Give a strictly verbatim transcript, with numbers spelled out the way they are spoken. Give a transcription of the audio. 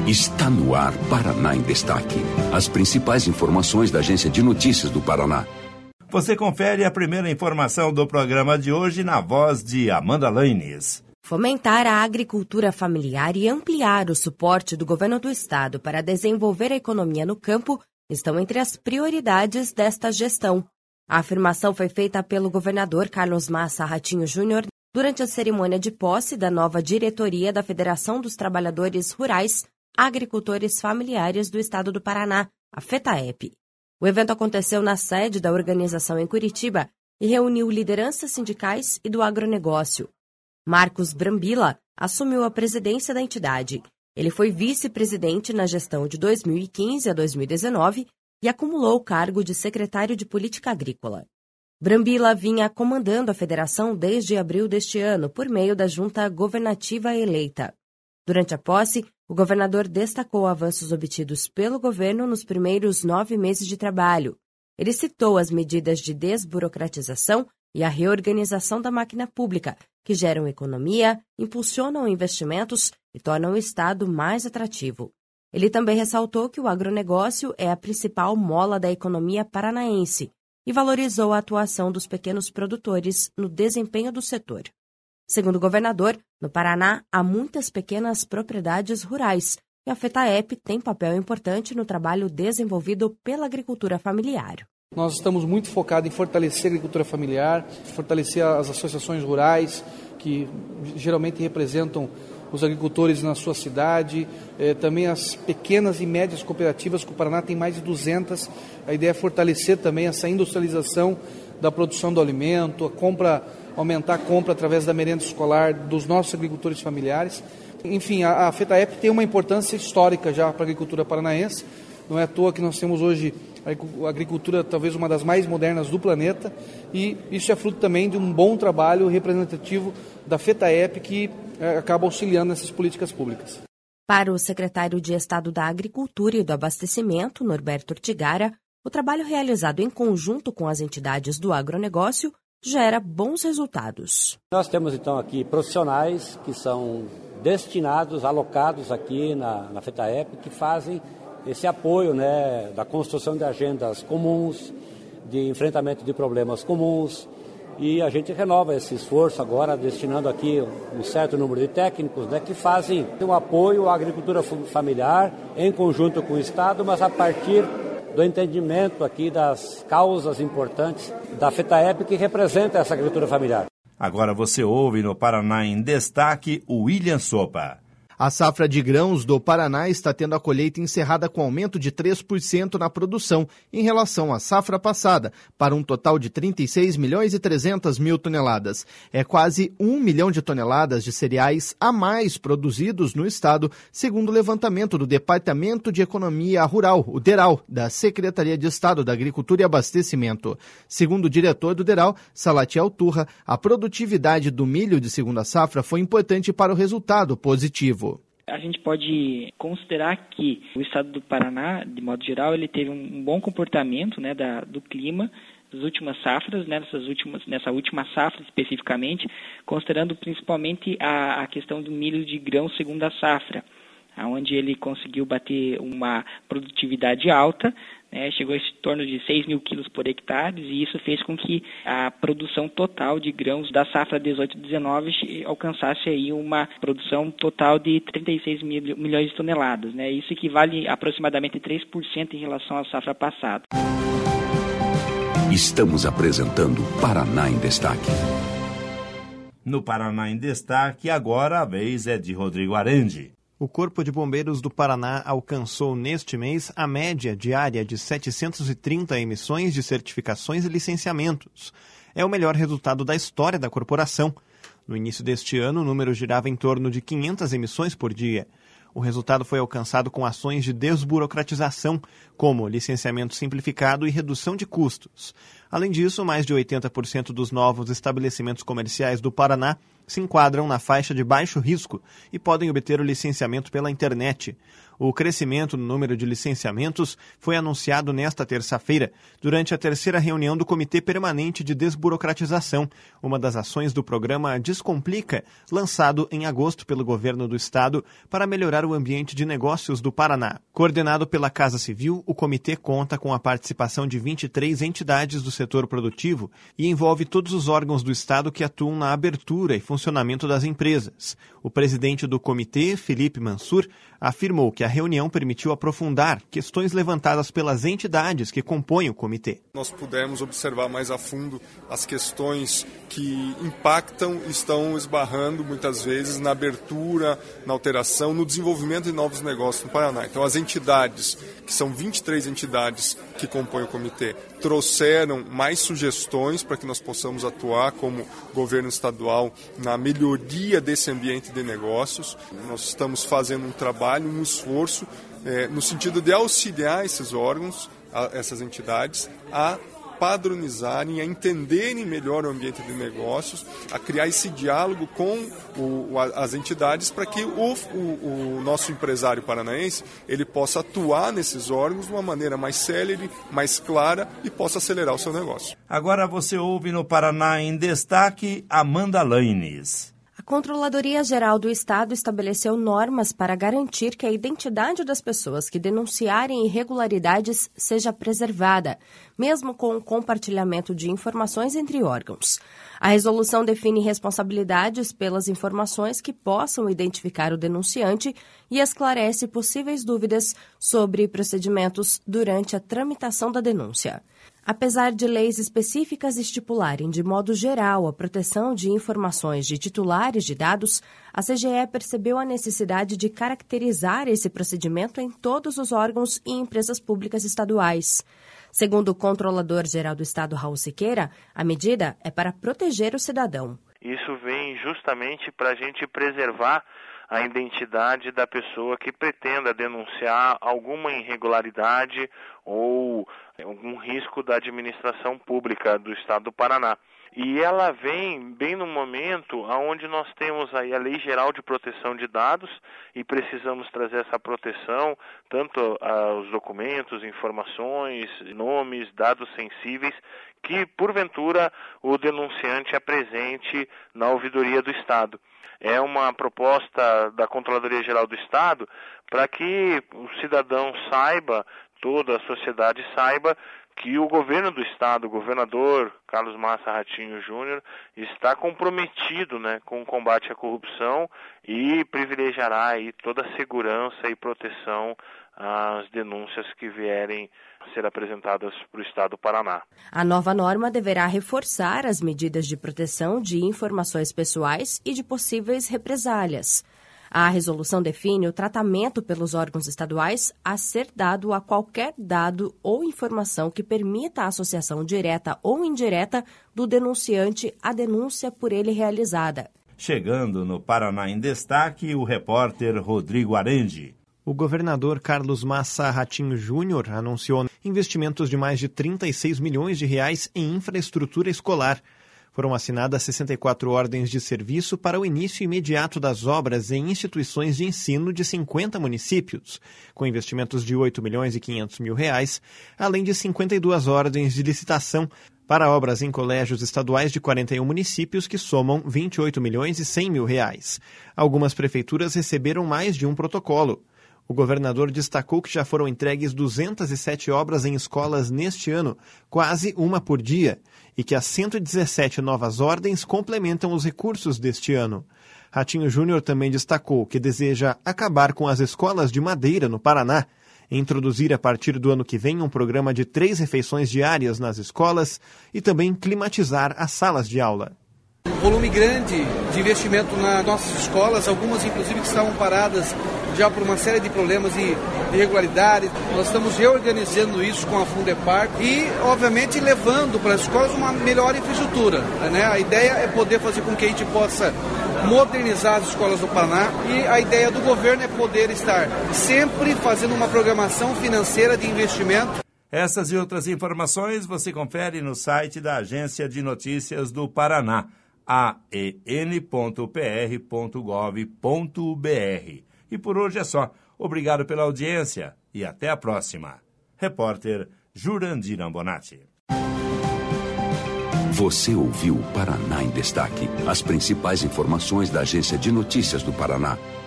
Está no ar Paraná em Destaque. As principais informações da Agência de Notícias do Paraná. Você confere a primeira informação do programa de hoje na voz de Amanda Lanes. Fomentar a agricultura familiar e ampliar o suporte do governo do estado para desenvolver a economia no campo estão entre as prioridades desta gestão. A afirmação foi feita pelo governador Carlos Massa Ratinho Júnior durante a cerimônia de posse da nova diretoria da Federação dos Trabalhadores Rurais Agricultores Familiares do Estado do Paraná, a FETAEP. O evento aconteceu na sede da organização em Curitiba e reuniu lideranças sindicais e do agronegócio. Marcos Brambila assumiu a presidência da entidade. Ele foi vice-presidente na gestão de dois mil e quinze a dois mil e dezenove e acumulou o cargo de secretário de Política Agrícola. Brambila vinha comandando a federação desde abril deste ano por meio da junta governativa eleita. Durante a posse, o governador destacou avanços obtidos pelo governo nos primeiros nove meses de trabalho. Ele citou as medidas de desburocratização e a reorganização da máquina pública, que geram economia, impulsionam investimentos e tornam o Estado mais atrativo. Ele também ressaltou que o agronegócio é a principal mola da economia paranaense e valorizou a atuação dos pequenos produtores no desempenho do setor. Segundo o governador, no Paraná há muitas pequenas propriedades rurais e a FETAEP tem papel importante no trabalho desenvolvido pela agricultura familiar. Nós estamos muito focados em fortalecer a agricultura familiar, fortalecer as associações rurais, que geralmente representam os agricultores na sua cidade, eh, também as pequenas e médias cooperativas, que o Paraná tem mais de duzentas. A ideia é fortalecer também essa industrialização da produção do alimento, a compra, aumentar a compra através da merenda escolar dos nossos agricultores familiares. Enfim, a, a FETAEP tem uma importância histórica já para a agricultura paranaense. Não é à toa que nós temos hoje a agricultura talvez uma das mais modernas do planeta, e isso é fruto também de um bom trabalho representativo da FETAEP, que é, acaba auxiliando nessas políticas públicas. Para o secretário de Estado da Agricultura e do Abastecimento, Norberto Ortigara, o trabalho realizado em conjunto com as entidades do agronegócio gera bons resultados. Nós temos então aqui profissionais que são destinados, alocados aqui na, na FETAEP, que fazem esse apoio, né, da construção de agendas comuns, de enfrentamento de problemas comuns, e a gente renova esse esforço agora destinando aqui um certo número de técnicos, né, que fazem um apoio à agricultura familiar em conjunto com o Estado, mas a partir do entendimento aqui das causas importantes da FETAEP que representa essa agricultura familiar. Agora você ouve no Paraná em Destaque o William Sopa. A safra de grãos do Paraná está tendo a colheita encerrada com aumento de três por cento na produção em relação à safra passada, para um total de trinta e seis milhões e trezentas mil toneladas. É quase um milhão de toneladas de cereais a mais produzidos no estado, segundo o levantamento do Departamento de Economia Rural, o DERAL, da Secretaria de Estado da Agricultura e Abastecimento. Segundo o diretor do DERAL, Salatiel Turra, a produtividade do milho de segunda safra foi importante para o resultado positivo. A gente pode considerar que o estado do Paraná, de modo geral, ele teve um bom comportamento, né, da, do clima das últimas safras, né, nessas últimas, nessa última safra especificamente, considerando principalmente a, a questão do milho de grão segunda safra, onde ele conseguiu bater uma produtividade alta, né, chegou a em torno de seis mil quilos por hectare, e isso fez com que a produção total de grãos da safra dezoito dezenove alcançasse aí uma produção total de trinta e seis milhões de toneladas. Né, isso equivale a aproximadamente três por cento em relação à safra passada. Estamos apresentando Paraná em Destaque. No Paraná em Destaque, agora a vez é de Rodrigo Arandi. O Corpo de Bombeiros do Paraná alcançou neste mês a média diária de setecentas e trinta emissões de certificações e licenciamentos. É o melhor resultado da história da corporação. No início deste ano, o número girava em torno de quinhentas emissões por dia. O resultado foi alcançado com ações de desburocratização, como licenciamento simplificado e redução de custos. Além disso, mais de oitenta por cento dos novos estabelecimentos comerciais do Paraná se enquadram na faixa de baixo risco e podem obter o licenciamento pela internet. O crescimento no número de licenciamentos foi anunciado nesta terça-feira, durante a terceira reunião do Comitê Permanente de Desburocratização, uma das ações do programa Descomplica, lançado em agosto pelo governo do estado para melhorar o ambiente de negócios do Paraná. Coordenado pela Casa Civil, o comitê conta com a participação de vinte e três entidades do setor produtivo e envolve todos os órgãos do estado que atuam na abertura e funcionamento das empresas. O presidente do comitê, Felipe Mansur, afirmou que a reunião permitiu aprofundar questões levantadas pelas entidades que compõem o comitê. Nós pudemos observar mais a fundo as questões que impactam e estão esbarrando muitas vezes na abertura, na alteração, no desenvolvimento de novos negócios no Paraná. Então as entidades, que são vinte e três entidades que compõem o comitê, trouxeram mais sugestões para que nós possamos atuar como governo estadual na melhoria desse ambiente de negócios. Nós estamos fazendo um trabalho, um esforço eh, no sentido de auxiliar esses órgãos, a, essas entidades, a padronizarem, a entenderem melhor o ambiente de negócios, a criar esse diálogo com o, as entidades para que o, o, o nosso empresário paranaense ele possa atuar nesses órgãos de uma maneira mais célere, mais clara e possa acelerar o seu negócio. Agora você ouve no Paraná em Destaque, Amanda Laines. A Controladoria Geral do Estado estabeleceu normas para garantir que a identidade das pessoas que denunciarem irregularidades seja preservada, mesmo com o compartilhamento de informações entre órgãos. A resolução define responsabilidades pelas informações que possam identificar o denunciante e esclarece possíveis dúvidas sobre procedimentos durante a tramitação da denúncia. Apesar de leis específicas estipularem de modo geral a proteção de informações de titulares de dados, a C G E percebeu a necessidade de caracterizar esse procedimento em todos os órgãos e empresas públicas estaduais. Segundo o Controlador-Geral do Estado, Raul Siqueira, a medida é para proteger o cidadão. Isso vem justamente para a gente preservar a identidade da pessoa que pretenda denunciar alguma irregularidade ou algum risco da administração pública do Estado do Paraná. E ela vem bem no momento onde nós temos aí a Lei Geral de Proteção de Dados e precisamos trazer essa proteção, tanto aos documentos, informações, nomes, dados sensíveis, que porventura o denunciante apresente na ouvidoria do Estado. É uma proposta da Controladoria Geral do Estado para que o cidadão saiba, toda a sociedade saiba, que o governo do Estado, o governador Carlos Massa Ratinho Júnior, está comprometido, né, com o combate à corrupção e privilegiará aí toda a segurança e proteção às denúncias que vierem a ser apresentadas para o Estado do Paraná. A nova norma deverá reforçar as medidas de proteção de informações pessoais e de possíveis represálias. A resolução define o tratamento pelos órgãos estaduais a ser dado a qualquer dado ou informação que permita a associação direta ou indireta do denunciante à denúncia por ele realizada. Chegando no Paraná em Destaque, o repórter Rodrigo Arendi. O governador Carlos Massa Ratinho Júnior anunciou investimentos de mais de trinta e seis milhões de reais em infraestrutura escolar. Foram assinadas sessenta e quatro ordens de serviço para o início imediato das obras em instituições de ensino de cinquenta municípios, com investimentos de oito milhões e quinhentos mil reais, além de cinquenta e duas ordens de licitação para obras em colégios estaduais de quarenta e um municípios que somam vinte e oito milhões e cem mil reais. Algumas prefeituras receberam mais de um protocolo. O governador destacou que já foram entregues duzentas e sete obras em escolas neste ano, quase uma por dia, e que as cento e dezessete novas ordens complementam os recursos deste ano. Ratinho Júnior também destacou que deseja acabar com as escolas de madeira no Paraná, introduzir a partir do ano que vem um programa de três refeições diárias nas escolas e também climatizar as salas de aula. volume grande de investimento nas nossas escolas, algumas inclusive que estavam paradas já por uma série de problemas e irregularidades. Nós estamos reorganizando isso com a Fundepar e, obviamente, levando para as escolas uma melhor infraestrutura, né? A ideia é poder fazer com que a gente possa modernizar as escolas do Paraná e a ideia do governo é poder estar sempre fazendo uma programação financeira de investimento. Essas e outras informações você confere no site da Agência de Notícias do Paraná, a e n ponto p r ponto gov ponto b r. E por hoje é só. Obrigado pela audiência e até a próxima. Repórter Jurandir Ambonati. Você ouviu Paraná em Destaque, as principais informações da Agência de Notícias do Paraná.